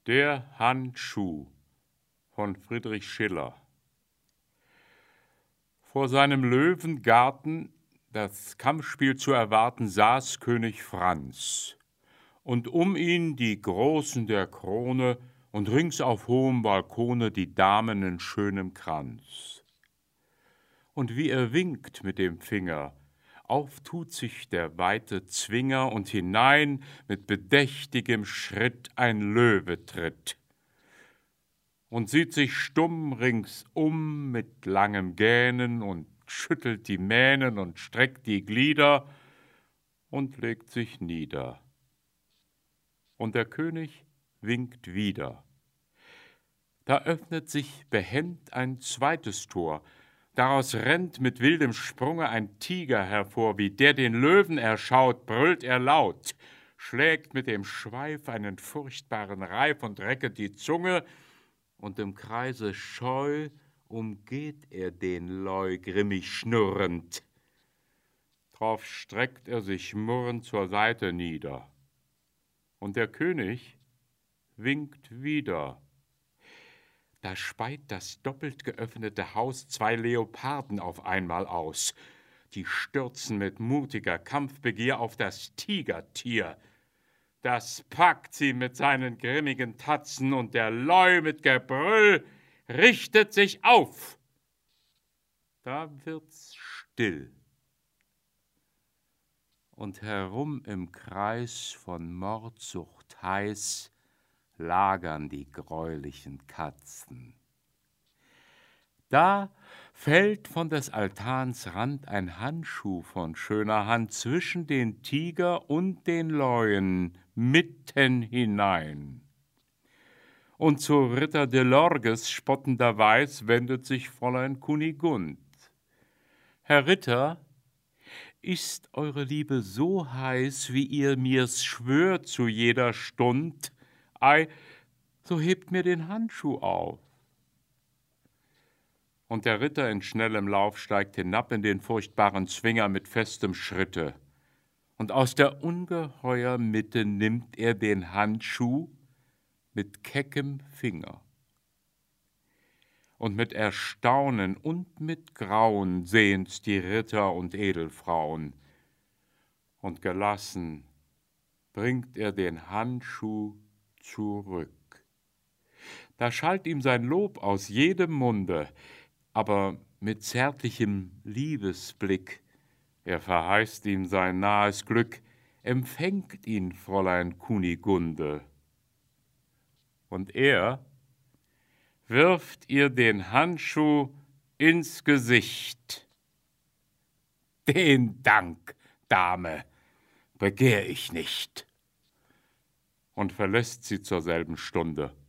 Der Handschuh von Friedrich Schiller. Vor seinem Löwengarten, das Kampfspiel zu erwarten, saß König Franz, und um ihn die Großen der Krone und rings auf hohem Balkone die Damen in schönem Kranz. Und wie er winkt mit dem Finger, auftut sich der weite Zwinger, und hinein mit bedächtigem Schritt ein Löwe tritt und sieht sich stumm ringsum mit langem Gähnen und schüttelt die Mähnen und streckt die Glieder und legt sich nieder. Und der König winkt wieder. Da öffnet sich behend ein zweites Tor. Daraus rennt mit wildem Sprunge ein Tiger hervor. Wie der den Löwen erschaut, brüllt er laut, schlägt mit dem Schweif einen furchtbaren Reif und recket die Zunge, und im Kreise scheu umgeht er den Leu grimmig schnurrend. Drauf streckt er sich murrend zur Seite nieder. Und der König winkt wieder. Da speit das doppelt geöffnete Haus zwei Leoparden auf einmal aus. Die stürzen mit mutiger Kampfbegier auf das Tigertier. Das packt sie mit seinen grimmigen Tatzen, und der Leu mit Gebrüll richtet sich auf. Da wird's still. Und herum im Kreis von Mordsucht heiß lagern die greulichen Katzen. Da fällt von des Altans Rand ein Handschuh von schöner Hand zwischen den Tiger und den Leuen mitten hinein. Und zu Ritter de Lorges spottender Weis wendet sich Fräulein Kunigund. Herr Ritter, ist eure Liebe so heiß, wie ihr mir's schwört zu jeder Stund? Ei, so hebt mir den Handschuh auf. Und der Ritter in schnellem Lauf steigt hinab in den furchtbaren Zwinger mit festem Schritte. Und aus der ungeheuer Mitte nimmt er den Handschuh mit keckem Finger. Und mit Erstaunen und mit Grauen sehen's die Ritter und Edelfrauen. Und gelassen bringt er den Handschuh zurück. Da schallt ihm sein Lob aus jedem Munde, aber mit zärtlichem Liebesblick. Er verheißt ihm sein nahes Glück, empfängt ihn Fräulein Kunigunde. Und er wirft ihr den Handschuh ins Gesicht. Den Dank, Dame, begehr ich nicht. Und verlässt sie zur selben Stunde.